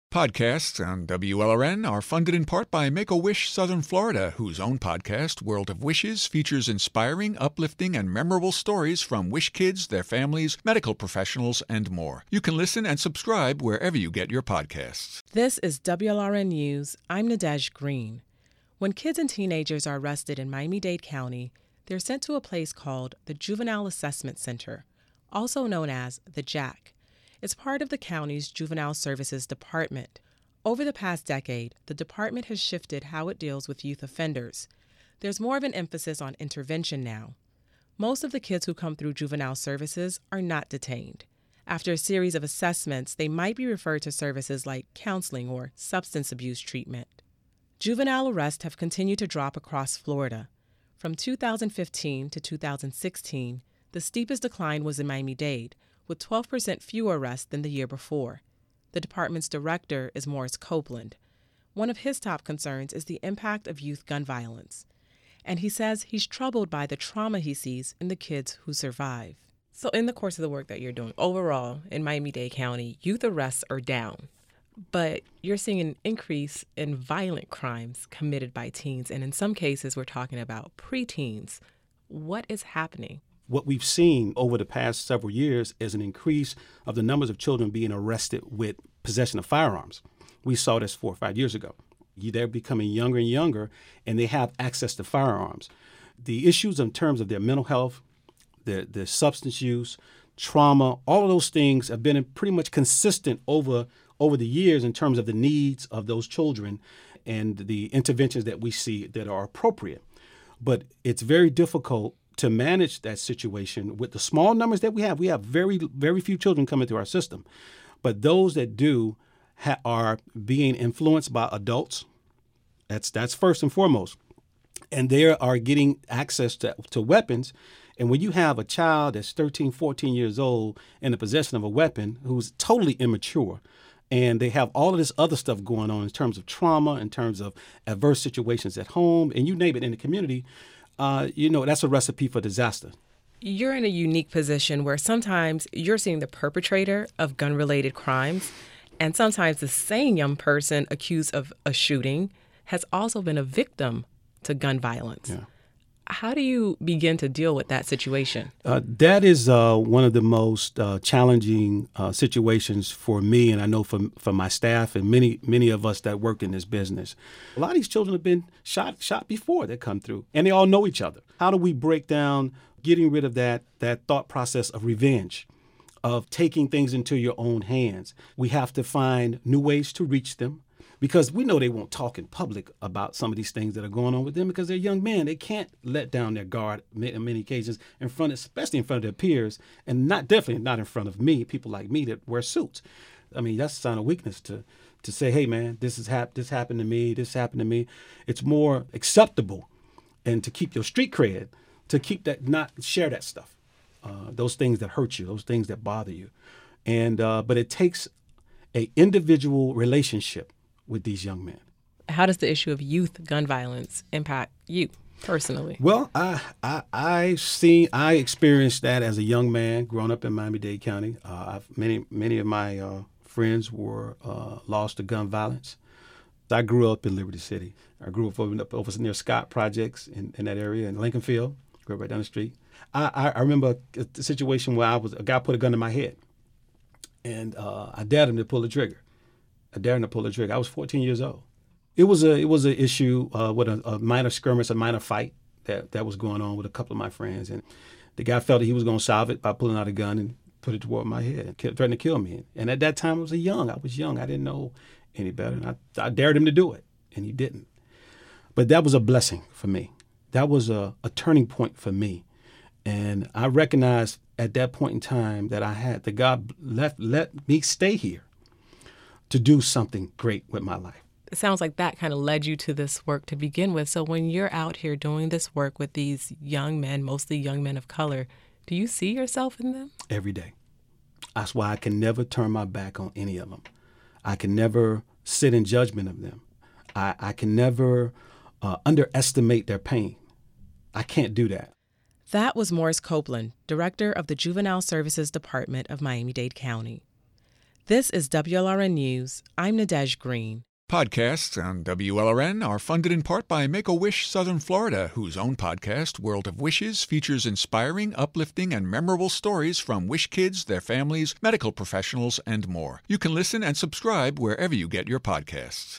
Podcasts on WLRN are funded in part by Make-A-Wish Southern Florida, whose own podcast, World of Wishes, features inspiring, uplifting, and memorable stories from wish kids, their families, medical professionals, and more. You can listen and subscribe wherever you get your podcasts. This is WLRN News. I'm Nadej Green. When kids and teenagers are arrested in Miami-Dade County, they're sent to a place called the Juvenile Assessment Center, also known as the JAC. It's part of the county's Juvenile Services Department. Over the past decade, the department has shifted how it deals with youth offenders. There's more of an emphasis on intervention now. Most of the kids who come through juvenile services are not detained. After a series of assessments, they might be referred to services like counseling or substance abuse treatment. Juvenile arrests have continued to drop across Florida. From 2015 to 2016, the steepest decline was in Miami-Dade, with 12% fewer arrests than the year before. The department's director is Morris Copeland. One of his top concerns is the impact of youth gun violence. And he says he's troubled by the trauma he sees in the kids who survive. So in the course of the work that you're doing, overall in Miami-Dade County, youth arrests are down. But you're seeing an increase in violent crimes committed by teens. And in some cases, we're talking about preteens. What is happening? What we've seen over the past several years is an increase of the numbers of children being arrested with possession of firearms. We saw this 4 or 5 years ago. They're becoming younger and younger, and they have access to firearms. The issues in terms of their mental health, their substance use, trauma, all of those things have been pretty much consistent over the years in terms of the needs of those children and the interventions that we see that are appropriate. But it's very difficult to manage that situation with the small numbers that we have. We have very, very few children coming through our system. But those that do are being influenced by adults. That's first and foremost. And they are getting access to weapons. And when you have a child that's 13, 14 years old in the possession of a weapon who's totally immature, and they have all of this other stuff going on in terms of trauma, in terms of adverse situations at home, and you name it in the community, that's a recipe for disaster. You're in a unique position where sometimes you're seeing the perpetrator of gun-related crimes, and sometimes the same young person accused of a shooting has also been a victim to gun violence. Yeah. How do you begin to deal with that situation? That is one of the most challenging situations for me, and I know for my staff and many of us that work in this business. A lot of these children have been shot before they come through, and they all know each other. How do we break down getting rid of that thought process of revenge, of taking things into your own hands? We have to find new ways to reach them, because we know they won't talk in public about some of these things that are going on with them because they're young men. They can't let down their guard in many occasions, especially in front of their peers, and definitely not in front of me, people like me that wear suits. I mean, that's a sign of weakness to say, hey, man, this happened to me, this happened to me. It's more acceptable, and to keep your street cred, to keep that, not share that stuff, those things that hurt you, those things that bother you. And but it takes an individual relationship with these young men. How does the issue of youth gun violence impact you personally? Well, I experienced that as a young man growing up in Miami-Dade County. Many of my friends were lost to gun violence. I grew up in Liberty City. I grew up over near Scott Projects in that area in Lincoln Field. Grew up right down the street. I remember a situation where a guy put a gun in my head, and I dared him to pull the trigger. I was 14 years old. It was an issue with a minor skirmish, a minor fight that was going on with a couple of my friends, and the guy felt that he was going to solve it by pulling out a gun and put it toward my head and threatened to kill me. And at that time, I was young. I didn't know any better, and I dared him to do it, and he didn't. But that was a blessing for me. That was a turning point for me, and I recognized at that point in time that God let me stay here to do something great with my life. It sounds like that kind of led you to this work to begin with. So when you're out here doing this work with these young men, mostly young men of color, do you see yourself in them? Every day. That's why I can never turn my back on any of them. I can never sit in judgment of them. I can never underestimate their pain. I can't do that. That was Morris Copeland, director of the Juvenile Services Department of Miami-Dade County. This is WLRN News. I'm Nadej Green. Podcasts on WLRN are funded in part by Make-A-Wish Southern Florida, whose own podcast, World of Wishes, features inspiring, uplifting, and memorable stories from wish kids, their families, medical professionals, and more. You can listen and subscribe wherever you get your podcasts.